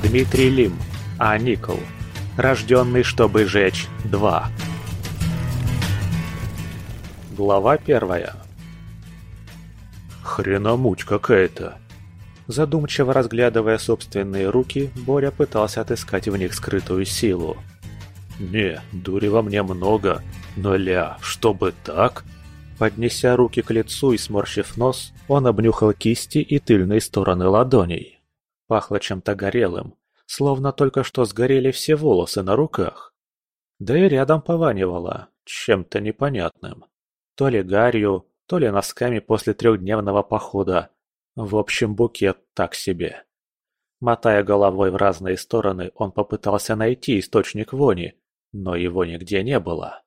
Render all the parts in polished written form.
Дмитрий Лим, А. Никол. Рожденный, чтобы жечь. 2. Глава 1. Хреномуть какая-то. Задумчиво разглядывая собственные руки, Боря пытался отыскать в них скрытую силу. Не, дури во мне много, но чтобы так? Поднеся руки к лицу и сморщив нос, он обнюхал кисти и тыльные стороны ладоней. Пахло чем-то горелым, словно только что сгорели все волосы на руках. Да и рядом пованивало чем-то непонятным. То ли гарью, то ли носками после 3-дневного похода. В общем, букет так себе. Мотая головой в разные стороны, он попытался найти источник вони, но его нигде не было.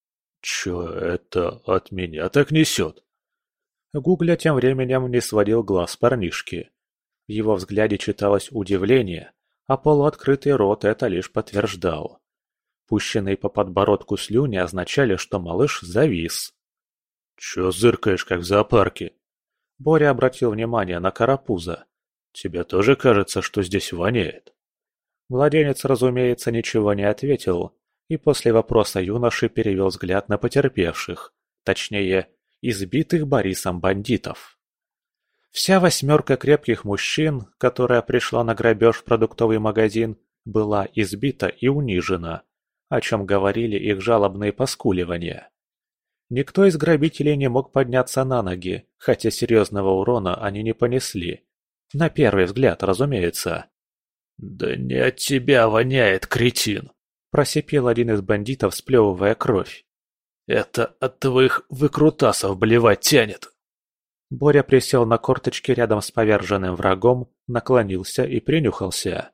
Чё это от меня так несет? Гугля тем временем не сводил глаз с парнишки. В его взгляде читалось удивление, а полуоткрытый рот это лишь подтверждал. Пущенные по подбородку слюни означали, что малыш завис. «Чё зыркаешь, как в зоопарке?» Боря обратил внимание на карапуза. «Тебе тоже кажется, что здесь воняет?» Младенец, разумеется, ничего не ответил, и после вопроса юноши перевел взгляд на потерпевших, точнее, избитых Борисом бандитов. Вся 8 крепких мужчин, которая пришла на грабеж в продуктовый магазин, была избита и унижена, о чем говорили их жалобные поскуливания. Никто из грабителей не мог подняться на ноги, хотя серьезного урона они не понесли. На первый взгляд, разумеется. «Да не от тебя воняет, кретин!» – просипел один из бандитов, сплевывая кровь. «Это от твоих выкрутасов блевать тянет!» Боря присел на корточки рядом с поверженным врагом, наклонился и принюхался.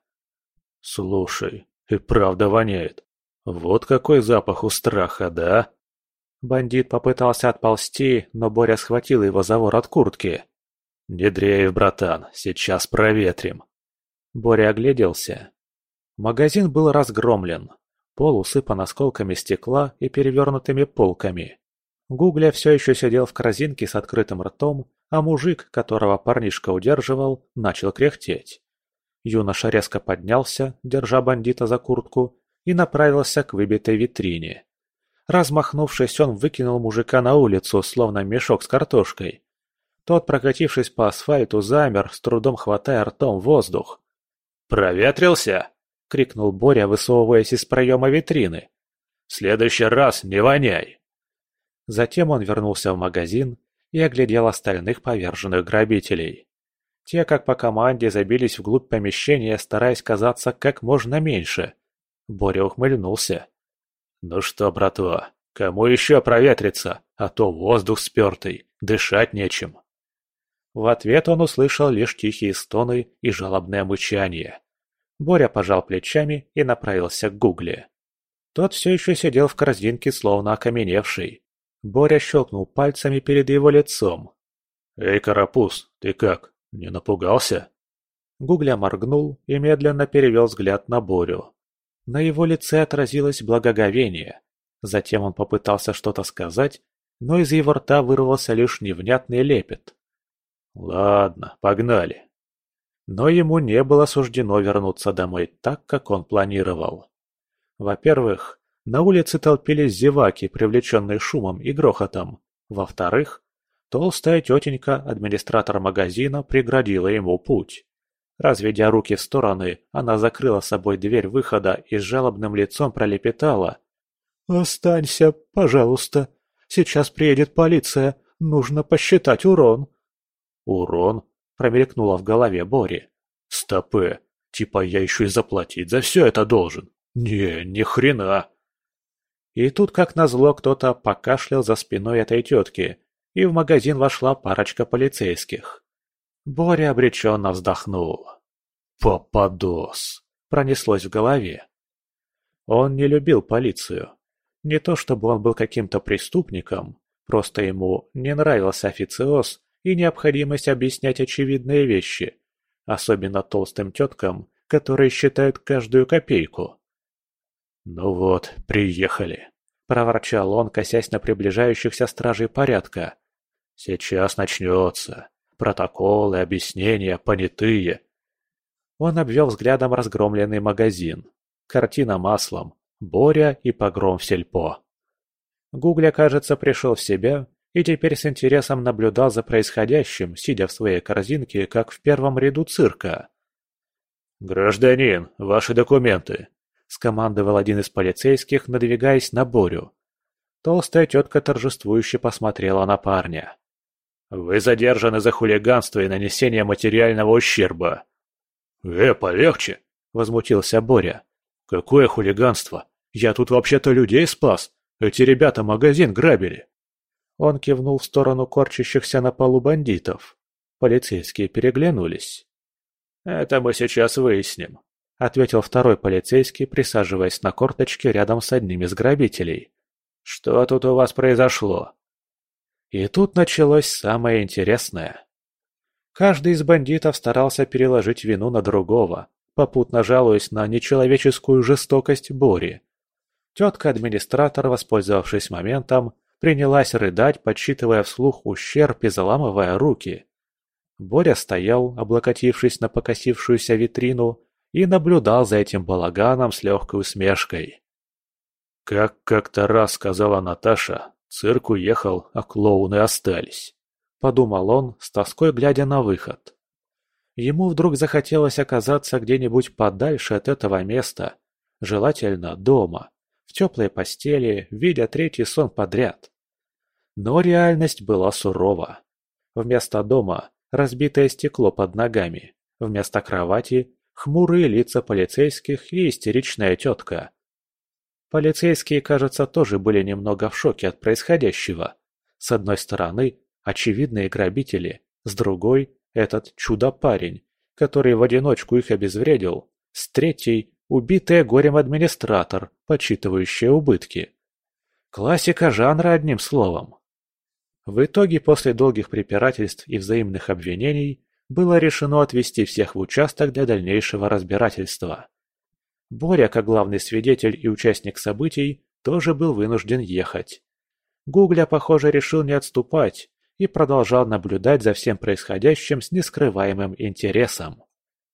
«Слушай, и правда воняет. Вот какой запах у страха, да?» Бандит попытался отползти, но Боря схватил его за ворот куртки. «Не дрейф, братан, сейчас проветрим». Боря огляделся. Магазин был разгромлен. Пол усыпан осколками стекла и перевернутыми полками. Гугля все еще сидел в корзинке с открытым ртом, а мужик, которого парнишка удерживал, начал кряхтеть. Юноша резко поднялся, держа бандита за куртку, и направился к выбитой витрине. Размахнувшись, он выкинул мужика на улицу, словно мешок с картошкой. Тот, прокатившись по асфальту, замер, с трудом хватая ртом воздух. «Проветрился?» — крикнул Боря, высовываясь из проема витрины. «В следующий раз не воняй!» Затем он вернулся в магазин и оглядел остальных поверженных грабителей. Те, как по команде, забились вглубь помещения, стараясь казаться как можно меньше. Боря ухмыльнулся. «Ну что, братва, кому еще проветриться, а то воздух спертый, дышать нечем». В ответ он услышал лишь тихие стоны и жалобное мычание. Боря пожал плечами и направился к Гугле. Тот все еще сидел в корзинке, словно окаменевший. Боря щелкнул пальцами перед его лицом. «Эй, карапуз, ты как, не напугался?» Гугля моргнул и медленно перевел взгляд на Борю. На его лице отразилось благоговение. Затем он попытался что-то сказать, но из его рта вырвался лишь невнятный лепет. «Ладно, погнали». Но ему не было суждено вернуться домой так, как он планировал. Во-первых, на улице толпились зеваки, привлеченные шумом и грохотом. Во-вторых, толстая тетенька, администратор магазина, преградила ему путь. Разведя руки в стороны, она закрыла собой дверь выхода и с жалобным лицом пролепетала. «Останься, пожалуйста. Сейчас приедет полиция. Нужно посчитать урон». «Урон?» – промелькнуло в голове Бори. «Стопэ, типа я еще и заплатить за все это должен? Не, ни хрена!» И тут, как назло, кто-то покашлял за спиной этой тетки, и в магазин вошла парочка полицейских. Боря обреченно вздохнул. «Попадос!» – пронеслось в голове. Он не любил полицию. Не то чтобы он был каким-то преступником, просто ему не нравился официоз и необходимость объяснять очевидные вещи, особенно толстым теткам, которые считают каждую копейку. «Ну вот, приехали», – проворчал он, косясь на приближающихся стражей порядка. «Сейчас начнется. Протоколы, объяснения, понятые». Он обвел взглядом разгромленный магазин. Картина маслом. Боря и погром в сельпо. Гугля, кажется, пришел в себя и теперь с интересом наблюдал за происходящим, сидя в своей корзинке, как в первом ряду цирка. «Гражданин, ваши документы!» – скомандовал один из полицейских, надвигаясь на Борю. Толстая тетка торжествующе посмотрела на парня. «Вы задержаны за хулиганство и нанесение материального ущерба». Полегче!» – возмутился Боря. «Какое хулиганство? Я тут вообще-то людей спас. Эти ребята магазин грабили». Он кивнул в сторону корчащихся на полу бандитов. Полицейские переглянулись. «Это мы сейчас выясним», — ответил второй полицейский, присаживаясь на корточке рядом с одним из грабителей. «Что тут у вас произошло?» И тут началось самое интересное. Каждый из бандитов старался переложить вину на другого, попутно жалуясь на нечеловеческую жестокость Бори. Тетка-администратор, воспользовавшись моментом, принялась рыдать, подсчитывая вслух ущерб и заламывая руки. Боря стоял, облокотившись на покосившуюся витрину, и наблюдал за этим балаганом с легкой усмешкой. «Как как-то раз сказала Наташа, цирк уехал, а клоуны остались», — подумал он, с тоской глядя на выход. Ему вдруг захотелось оказаться где-нибудь подальше от этого места, желательно дома, в теплой постели, видя третий сон подряд. Но реальность была сурова. Вместо дома – разбитое стекло под ногами, вместо кровати – хмурые лица полицейских и истеричная тетка. Полицейские, кажется, тоже были немного в шоке от происходящего. С одной стороны – очевидные грабители, с другой – этот чудо-парень, который в одиночку их обезвредил, с третьей – убитый горем администратор, подсчитывающий убытки. Классика жанра, одним словом. В итоге, после долгих препирательств и взаимных обвинений, было решено отвезти всех в участок для дальнейшего разбирательства. Боря, как главный свидетель и участник событий, тоже был вынужден ехать. Гугля, похоже, решил не отступать и продолжал наблюдать за всем происходящим с нескрываемым интересом.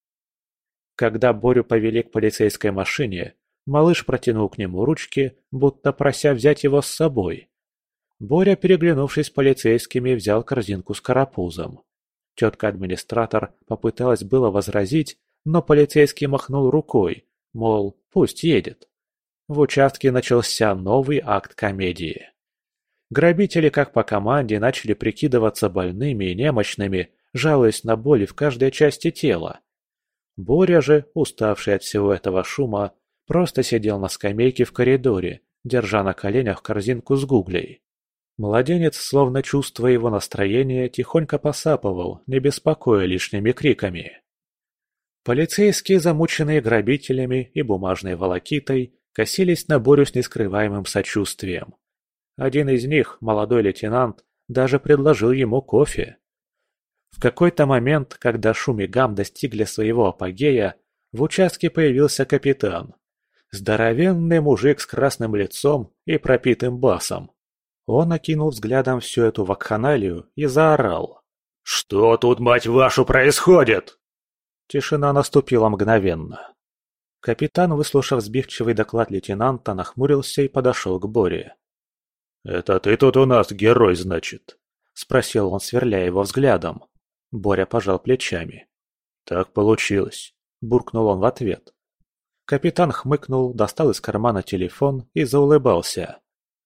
Когда Борю повели к полицейской машине, малыш протянул к нему ручки, будто прося взять его с собой. Боря, переглянувшись с полицейскими, взял корзинку с карапузом. Тетка-администратор попыталась было возразить, но полицейский махнул рукой, мол, пусть едет. В участке начался новый акт комедии. Грабители, как по команде, начали прикидываться больными и немощными, жалуясь на боли в каждой части тела. Боря же, уставший от всего этого шума, просто сидел на скамейке в коридоре, держа на коленях корзинку с гуглей. Младенец, словно чувствуя его настроение, тихонько посапывал, не беспокоя лишними криками. Полицейские, замученные грабителями и бумажной волокитой, косились на Борю с нескрываемым сочувствием. Один из них, молодой лейтенант, даже предложил ему кофе. В какой-то момент, когда шум и гам достигли своего апогея, в участке появился капитан. Здоровенный мужик с красным лицом и пропитым басом. Он окинул взглядом всю эту вакханалию и заорал. «Что тут, мать вашу, происходит?» Тишина наступила мгновенно. Капитан, выслушав сбивчивый доклад лейтенанта, нахмурился и подошел к Боре. «Это ты тут у нас герой, значит?» – спросил он, сверляя его взглядом. Боря пожал плечами. «Так получилось», – буркнул он в ответ. Капитан хмыкнул, достал из кармана телефон и заулыбался.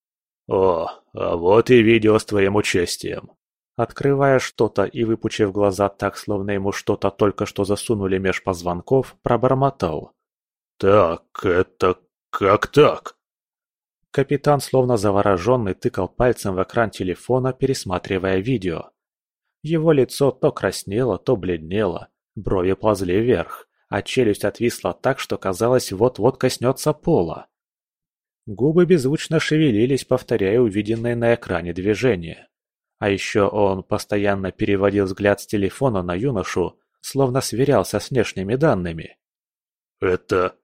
«О, а вот и видео с твоим участием». Открывая что-то и выпучив глаза так, словно ему что-то только что засунули меж позвонков, пробормотал. «Так, это как так?» Капитан, словно завороженный, тыкал пальцем в экран телефона, пересматривая видео. Его лицо то краснело, то бледнело, брови ползли вверх, а челюсть отвисла так, что казалось, вот-вот коснется пола. Губы беззвучно шевелились, повторяя увиденное на экране движение. А еще он постоянно переводил взгляд с телефона на юношу, словно сверялся с внешними данными. «Это...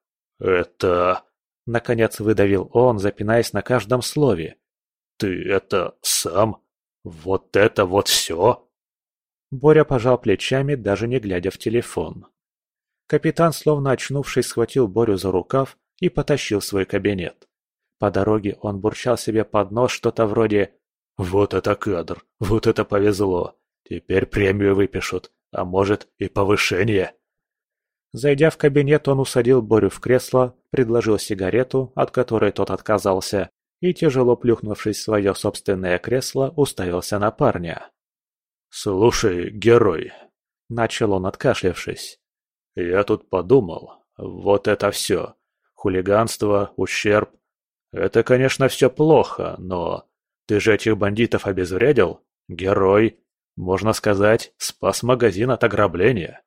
Наконец выдавил он, запинаясь на каждом слове. «Ты это сам? Вот это вот все?» Боря пожал плечами, даже не глядя в телефон. Капитан, словно очнувшись, схватил Борю за рукав и потащил в свой кабинет. По дороге он бурчал себе под нос что-то вроде «Вот это кадр! Вот это повезло! Теперь премию выпишут, а может и повышение!» Зайдя в кабинет, он усадил Борю в кресло, предложил сигарету, от которой тот отказался, и, тяжело плюхнувшись в свое собственное кресло, уставился на парня. «Слушай, герой», — начал он, откашлявшись, — «я тут подумал, вот это все. Хулиганство, ущерб. Это, конечно, все плохо, но ты же этих бандитов обезвредил? Герой. Можно сказать, спас магазин от ограбления».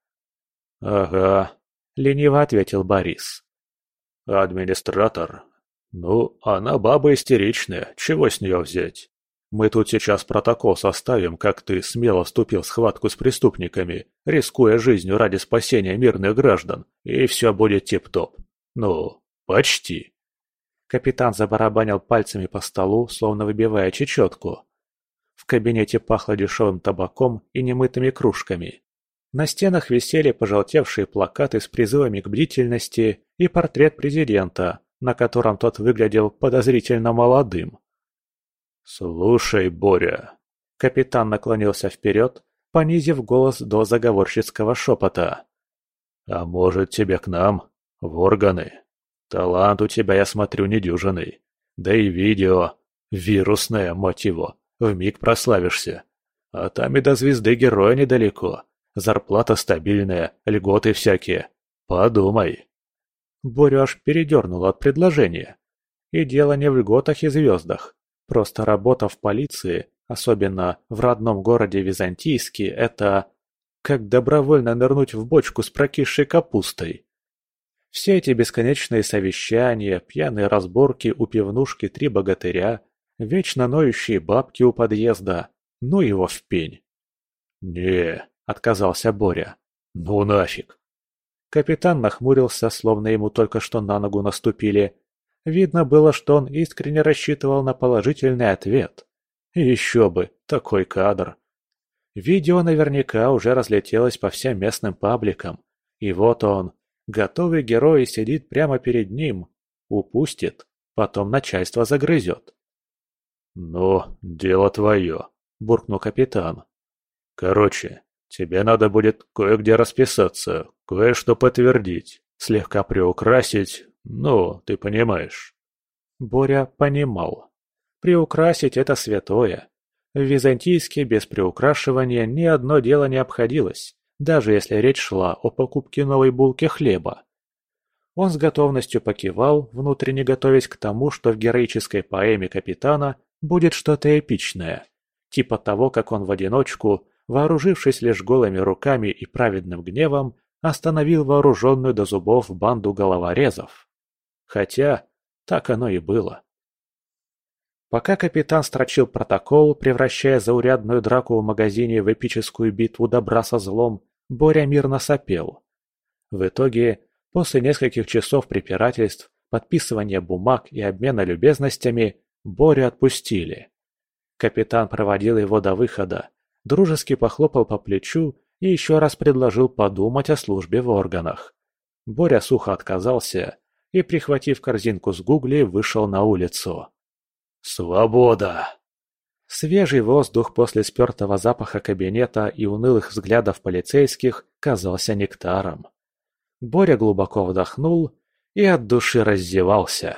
«Ага», — лениво ответил Борис. «Администратор. Ну, она баба истеричная, чего с нее взять? Мы тут сейчас протокол составим, как ты смело вступил в схватку с преступниками, рискуя жизнью ради спасения мирных граждан, и все будет тип-топ. Ну, почти». Капитан забарабанил пальцами по столу, словно выбивая чечетку. В кабинете пахло дешевым табаком и немытыми кружками. На стенах висели пожелтевшие плакаты с призывами к бдительности и портрет президента, на котором тот выглядел подозрительно молодым. «Слушай, Боря», — капитан наклонился вперед, понизив голос до заговорщицкого шепота. «А может, тебе к нам, в органы? Талант у тебя, я смотрю, недюжинный. Да и видео, вирусное, мать его, вмиг прославишься. А там и до звезды героя недалеко. Зарплата стабильная, льготы всякие. Подумай». Борю аж передернуло от предложения. И дело не в льготах и звездах. Просто работа в полиции, особенно в родном городе Византийске, это как добровольно нырнуть в бочку с прокисшей капустой. Все эти бесконечные совещания, пьяные разборки у пивнушки «Три богатыря», вечно ноющие бабки у подъезда, ну его в пень. «Не», — отказался Боря. «Ну нафиг». Капитан нахмурился, словно ему только что на ногу наступили. Видно было, что он искренне рассчитывал на положительный ответ. И еще бы, такой кадр. Видео наверняка уже разлетелось по всем местным пабликам. И вот он, готовый герой, сидит прямо перед ним. Упустит, потом начальство загрызет. «Ну, дело твое», — буркнул капитан. «Короче, тебе надо будет кое-где расписаться, кое-что подтвердить, слегка приукрасить, ну, ты понимаешь». Боря понимал. Приукрасить — это святое. В Византийске без приукрашивания ни одно дело не обходилось, даже если речь шла о покупке новой булки хлеба. Он с готовностью покивал, внутренне готовясь к тому, что в героической поэме капитана будет что-то эпичное, типа того, как он в одиночку, вооружившись лишь голыми руками и праведным гневом, остановил вооруженную до зубов банду головорезов. Хотя, так оно и было. Пока капитан строчил протокол, превращая заурядную драку в магазине в эпическую битву добра со злом, Боря мирно сопел. В итоге, после нескольких часов препирательств, подписывания бумаг и обмена любезностями, Борю отпустили. Капитан проводил его до выхода, дружески похлопал по плечу и еще раз предложил подумать о службе в органах. Боря сухо отказался и, прихватив корзинку с гугли, вышел на улицу. «Свобода!» Свежий воздух после спертого запаха кабинета и унылых взглядов полицейских казался нектаром. Боря глубоко вдохнул и от души раздевался.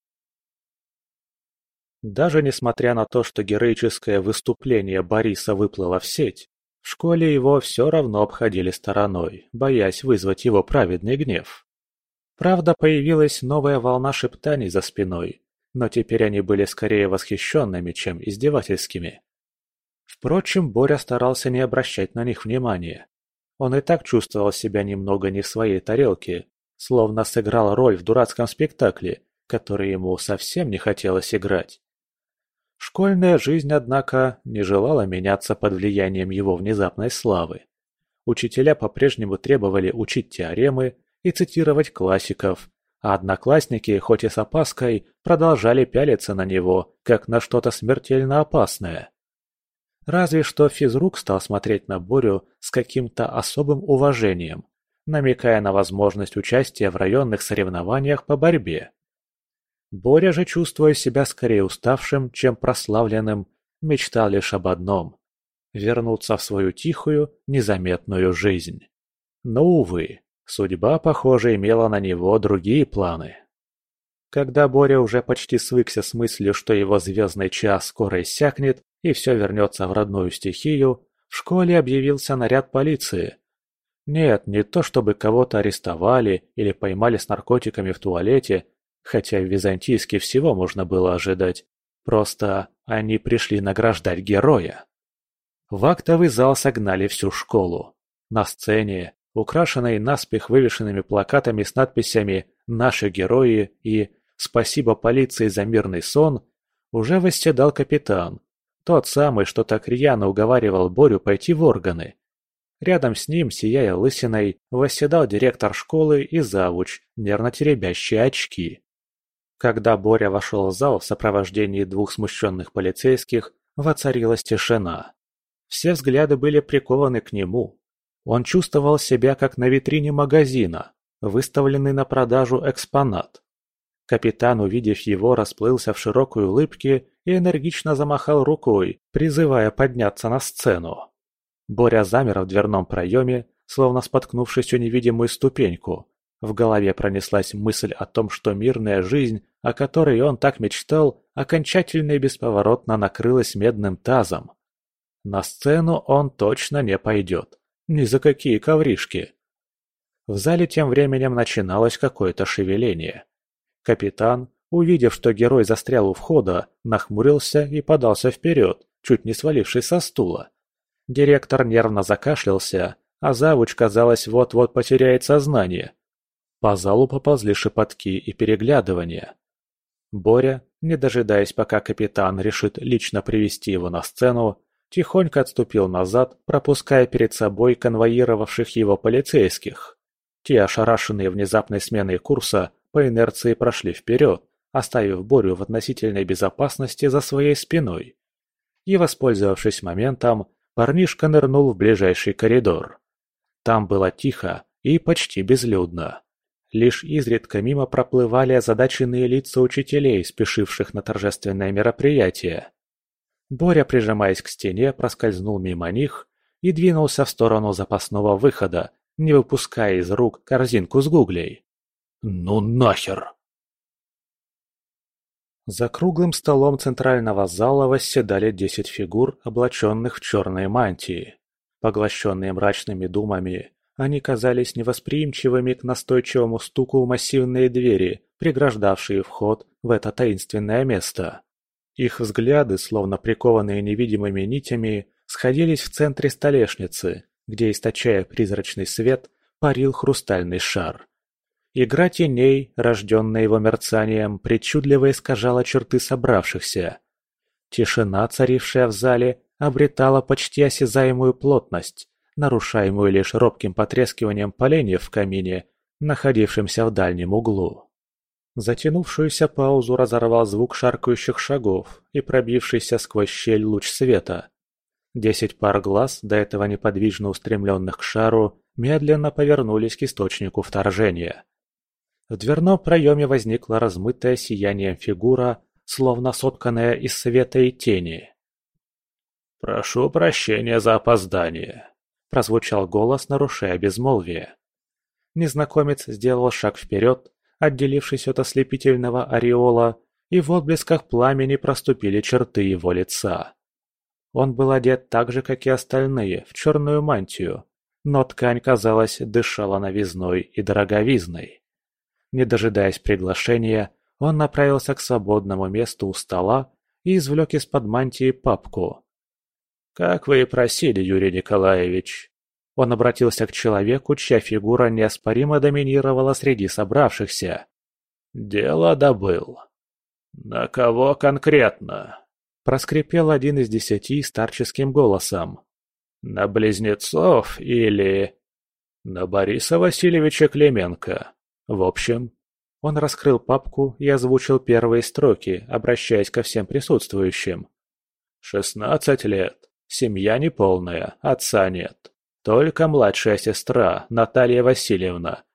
Даже несмотря на то, что героическое выступление Бориса выплыло в сеть, в школе его все равно обходили стороной, боясь вызвать его праведный гнев. Правда, появилась новая волна шептаний за спиной, но теперь они были скорее восхищенными, чем издевательскими. Впрочем, Боря старался не обращать на них внимания. Он и так чувствовал себя немного не в своей тарелке, словно сыграл роль в дурацком спектакле, который ему совсем не хотелось играть. Школьная жизнь, однако, не желала меняться под влиянием его внезапной славы. Учителя по-прежнему требовали учить теоремы и цитировать классиков, а одноклассники, хоть и с опаской, продолжали пялиться на него, как на что-то смертельно опасное. Разве что физрук стал смотреть на Борю с каким-то особым уважением, намекая на возможность участия в районных соревнованиях по борьбе. Боря же, чувствуя себя скорее уставшим, чем прославленным, мечтал лишь об одном – вернуться в свою тихую, незаметную жизнь. Но, увы, судьба, похоже, имела на него другие планы. Когда Боря уже почти свыкся с мыслью, что его звездный час скоро иссякнет и все вернется в родную стихию, в школе объявился наряд полиции. Нет, не то чтобы кого-то арестовали или поймали с наркотиками в туалете, хотя в Византийске всего можно было ожидать. Просто они пришли награждать героя. В актовый зал согнали всю школу. На сцене, украшенной наспех вывешенными плакатами с надписями «Наши герои» и «Спасибо полиции за мирный сон», уже восседал капитан, тот самый, что так рьяно уговаривал Борю пойти в органы. Рядом с ним, сияя лысиной, восседал директор школы и завуч, нервно теребящие очки. Когда Боря вошел в зал в сопровождении двух смущенных полицейских, воцарилась тишина. Все взгляды были прикованы к нему. Он чувствовал себя как на витрине магазина, выставленный на продажу экспонат. Капитан, увидев его, расплылся в широкой улыбке и энергично замахал рукой, призывая подняться на сцену. Боря замер в дверном проеме, словно споткнувшись о невидимую ступеньку. В голове пронеслась мысль о том, что мирная жизнь, о которой он так мечтал, окончательно и бесповоротно накрылась медным тазом. На сцену он точно не пойдет. Ни за какие ковришки. В зале тем временем начиналось какое-то шевеление. Капитан, увидев, что герой застрял у входа, нахмурился и подался вперед, чуть не свалившись со стула. Директор нервно закашлялся, а завуч, казалось, вот-вот потеряет сознание. По залу поползли шепотки и переглядывания. Боря, не дожидаясь, пока капитан решит лично привести его на сцену, тихонько отступил назад, пропуская перед собой конвоировавших его полицейских. Те, ошарашенные внезапной сменой курса, по инерции прошли вперед, оставив Борю в относительной безопасности за своей спиной. И, воспользовавшись моментом, парнишка нырнул в ближайший коридор. Там было тихо и почти безлюдно. Лишь изредка мимо проплывали озадаченные лица учителей, спешивших на торжественное мероприятие. Боря, прижимаясь к стене, проскользнул мимо них и двинулся в сторону запасного выхода, не выпуская из рук корзинку с гуглей. «Ну нахер!» За круглым столом центрального зала восседали 10 фигур, облаченных в черные мантии. Поглощенные мрачными думами, они казались невосприимчивыми к настойчивому стуку в массивные двери, преграждавшие вход в это таинственное место. Их взгляды, словно прикованные невидимыми нитями, сходились в центре столешницы, где, источая призрачный свет, парил хрустальный шар. Игра теней, рожденная его мерцанием, причудливо искажала черты собравшихся. Тишина, царившая в зале, обретала почти осязаемую плотность, нарушаемую лишь робким потрескиванием поленьев в камине, находившемся в дальнем углу. Затянувшуюся паузу разорвал звук шаркающих шагов и пробившийся сквозь щель луч света. 10 пар глаз, до этого неподвижно устремленных к шару, медленно повернулись к источнику вторжения. В дверном проеме возникла размытая сиянием фигура, словно сотканная из света и тени. «Прошу прощения за опоздание», – прозвучал голос, нарушая безмолвие. Незнакомец сделал шаг вперед, отделившись от ослепительного ореола, и в отблесках пламени проступили черты его лица. Он был одет так же, как и остальные, в черную мантию, но ткань, казалось, дышала новизной и дороговизной. Не дожидаясь приглашения, он направился к свободному месту у стола и извлек из-под мантии папку. «Как вы и просили, Юрий Николаевич». Он обратился к человеку, чья фигура неоспоримо доминировала среди собравшихся. «Дело добыл». «На кого конкретно?» – проскрипел один из 10 старческим голосом. «На близнецов или...» «На Бориса Васильевича Клименко. В общем...» Он раскрыл папку и озвучил первые строки, обращаясь ко всем присутствующим. 16 лет. Семья неполная, отца нет. Только младшая сестра, Наталья Васильевна,